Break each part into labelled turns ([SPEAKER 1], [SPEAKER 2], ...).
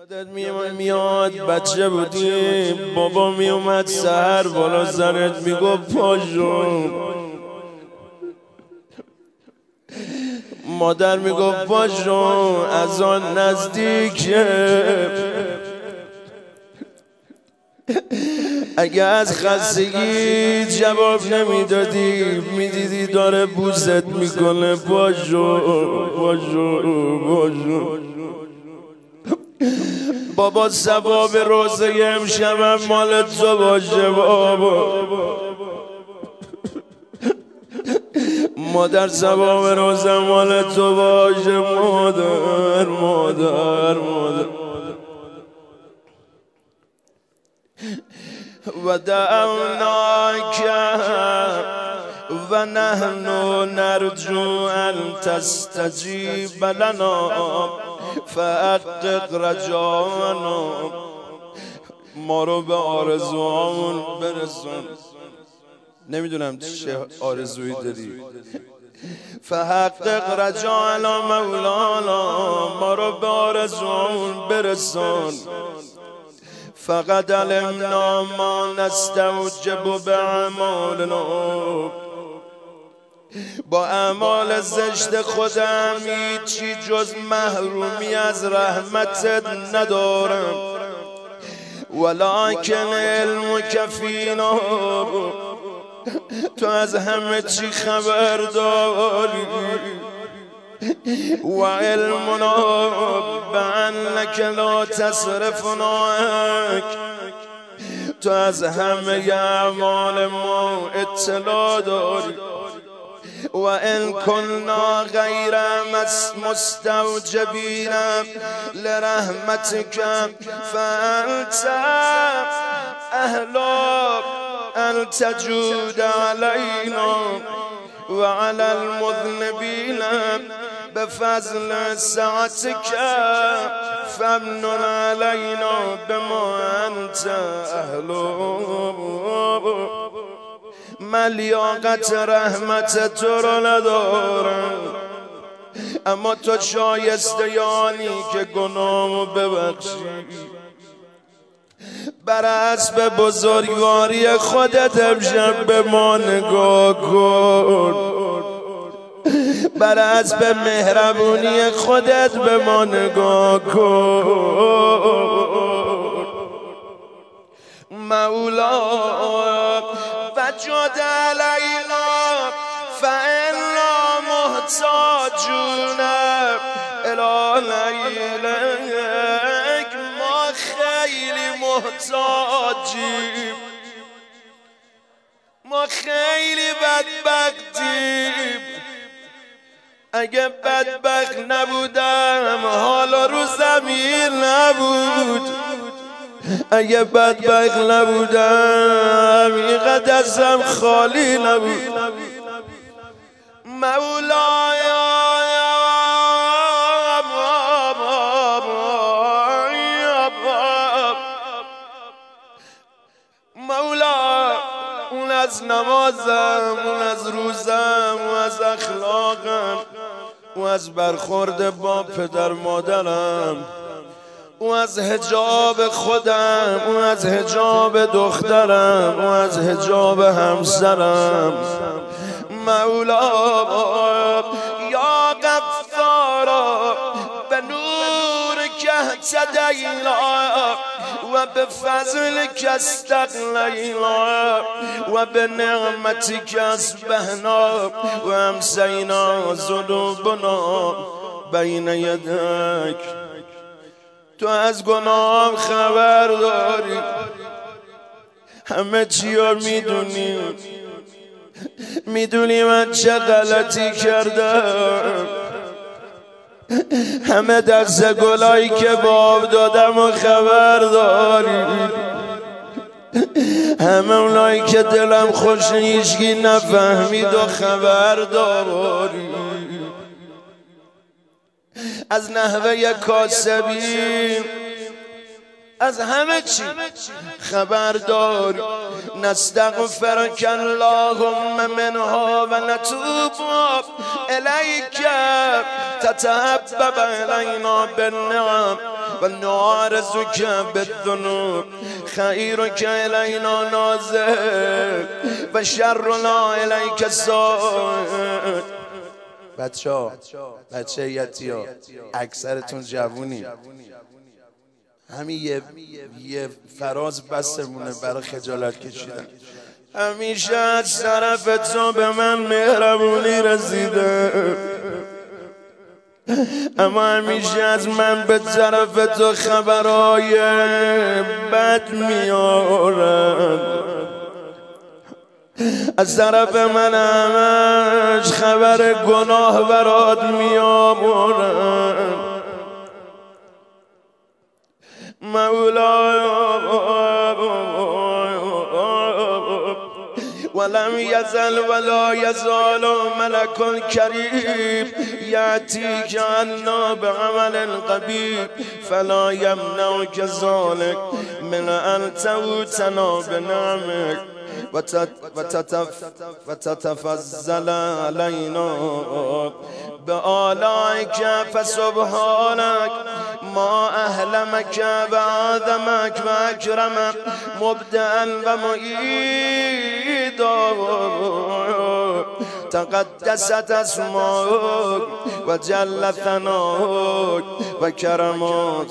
[SPEAKER 1] یادت میاد بچه بودیم، بابا میومد سحر بالا سرت میگفت پاشو، مادر میگفت پاشو از آن نزدیکه. اگه از خستگی جواب نمیدادی میدیدی داره بوست میکنه پاشو پاشو پاشو. بابا ثواب روزه امشبم مال تو باشه بابا. مادر ثواب روزه مال تو باشه مادر مادر مادر. و دعوناک و نحن نرجو ان تستجیب لنا فحقق رجانا. ما رو به آرزوامون برسون. نمیدونم چه آرزویی داری. فحقق رجانا مولانا، ما رو به آرزوامون برسون. فقد علمنا ما نستوجب باعمالنا، با اعمال زشت خودم هیچی جز محرومی از رحمتت ندارم. ولکن علمک فینا، تو از همه چی خبر داری. و علمنا بانک لا تصرفناک، تو از همه اعمال ما اطلاع داری. و ان كنا غیر مستوجبین لرحمتک فانت اهل ان تجود علینا و علی المذنبین بفضل سعتك فمن علينا بما انت اهله. من لیاقت رحمت تو را ندارم، اما تو شایسته یانی که گناهمو ببخشی. بر اسب بزرگواری خودت امشب به ما نگاه کن. بر اسب مهربونی خودت به ما نگاه کن. مولا وجد علینا فانا محتاجون الی لیلک، ما خیلی محتاجیم، ما خیلی بدبختیم. اگه بدبخت نبودم حالا رو زمین نبود. اگه بدبخت نبودم اینقدر دستم خالی نبود. مولا مولا، اون از نمازم، اون از روزم، اون از اخلاقم، اون از برخورد با پدر مادرم، اون از حجاب خودم، اون از حجاب دخترم، اون از حجاب همسرم. مولا یا غفارا به نور که اهتدینا و به فضل که استغنینا و به نعمتی که اصبحنا و امسینا ذنوبنا بین یدک. تو از گناهم خبر داری، همه چی رو میدونی من چه غلطی کردم. همه دست گلایی که باب دادم و خبر داری، همه اونایی که دلم خوش هیچکی نفهمید و خبر داری. از نحوه کاسبین، از همه چی خبردار. نستغفرک اللهم منها و نتوب الیک تتحبب الینا بالنعم و نعرضک بالذنوب خیرک الینا ناظر و شرنا الیک سائر. بچه یتیا اکثرتون جوونی، همین یه فراز بسمونه برای خجالت کشیدن. همیشه از طرف تو به من مهربونی رسیده، اما همیشه از من به طرف تو خبرهای بد میارن. از طرف من همش خبر گناه برات میآورن. مولا ولم یزل ولا یزال ملک کریم یأتیک عنا بعمل قبیح فلا یمنعک ذلک من ان توتنا بنعمک و تتفضل علینا بآلائک فسبحانک ما اهلمک و آدمک و اکرمک مبدعا و معیدا تقدست اسماک و جل ثناک و کرم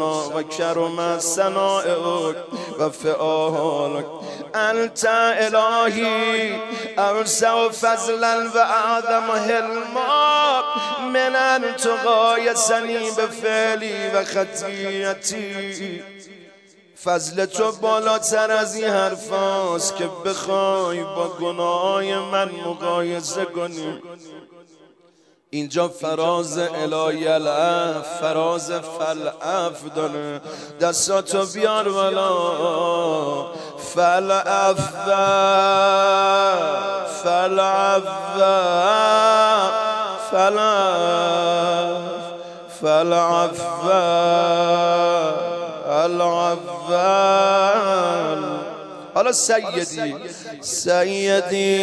[SPEAKER 1] ثنائک و فعالک. انت الهی اوسع فضلا و اعظم حلما من ان تقایسنی بفعلی و خطیئتی. فضل تو بالاتر از این حرف هاست که بخوای با گناههای من مقایسه کنی. اینجا فراز الهی العف، فراز فالعف داره. دستاتو بیار بالا. فالعف فالعف فالعف العفو. حالا سیدی سیدی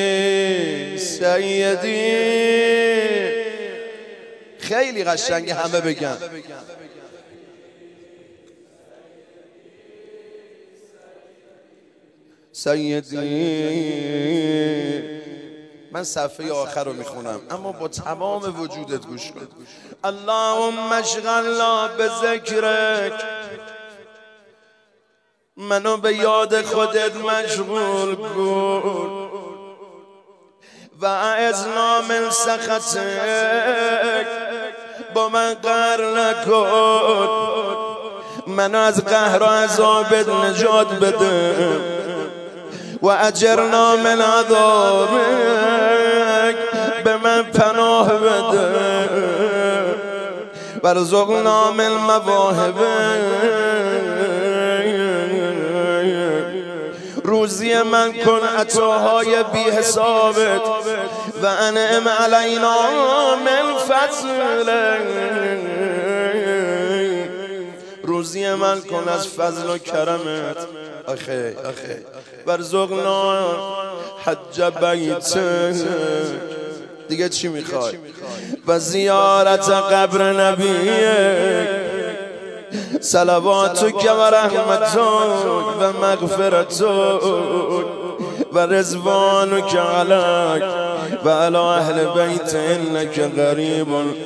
[SPEAKER 1] سیدی خیلی قشنگه، همه بگن سیدی. من صفحه آخر رو میخونم اما با تمام وجودت گوش کن. اللهم اشغلنا بذکرک، منو به یاد خودت مشغول کن. و اعذنا من سخطک، با من قهر نکن، منو از قهر و عذابت نجات بده. و اجرنا من عذابک، به من پناه بده. و ارزقنا من مواهبک، روزی من کن عطاهای بی حسابت. و انعم علینا من فضلک، روزی من کن از فضل و کرمت. آخه ورزقنا حج بیتک، دیگه چی میخوای؟ و زیارت قبر نبیک، صلواتک و رحمتک و مغفرتک و رضوانک علیک و علی اهل بیت انک قریب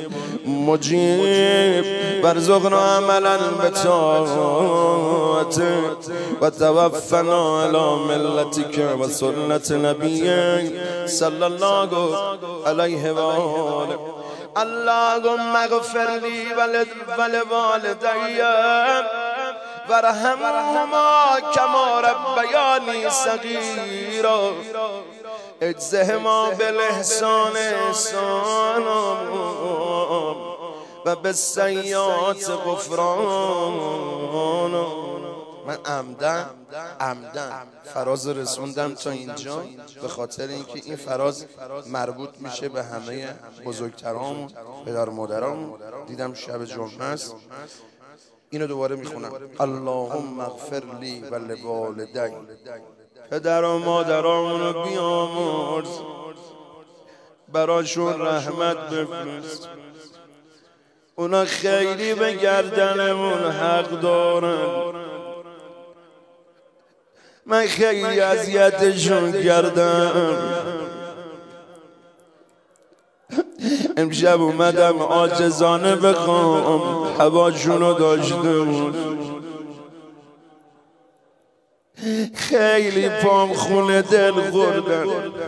[SPEAKER 1] مجیب. وارزقنا عملا بطاعتک و توفنا علی ملتک و سنت نبیک صلی الله علیه و آله. اللهم اغفر لی ولوالدی ورحمهما کما ربیانی صغیرا. اجزهما بالاحسان احسانا و بالسیئات غفرانا. من عمدن فراز رسوندم تا اینجا به خاطر اینکه این فراز مربوط میشه به همه بزرگترامون، پدر و مادرامون. دیدم شب جمعه است. اینو دوباره میخونم. اللهم اغفر لی و لوالدی، پدر و مادرامونو بیامرز، براشون رحمت بفرست. اونا خیلی به گردنمون حق دارن، من خیلی اذیتشون کردم. امشب اومدم عاجزانه بخوام هواشونو داشته بود. خیلی پام خونه دل خوردن،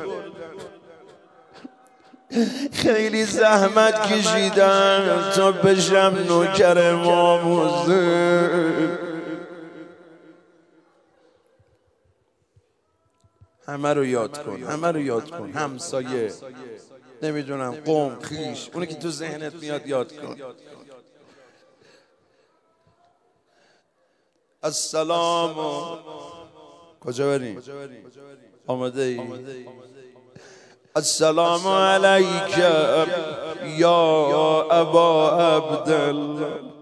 [SPEAKER 1] خیلی زحمت کشیدن تا بشم نوکر امام حسین. همه رو یاد کن، همه رو یاد کن، همسایه، نمیدونم قوم، خیش، اونی که تو ذهنت میاد یاد کن. السلام. کجا بریم؟ آماده ای؟ السلام علیک یا ابا عبدالله.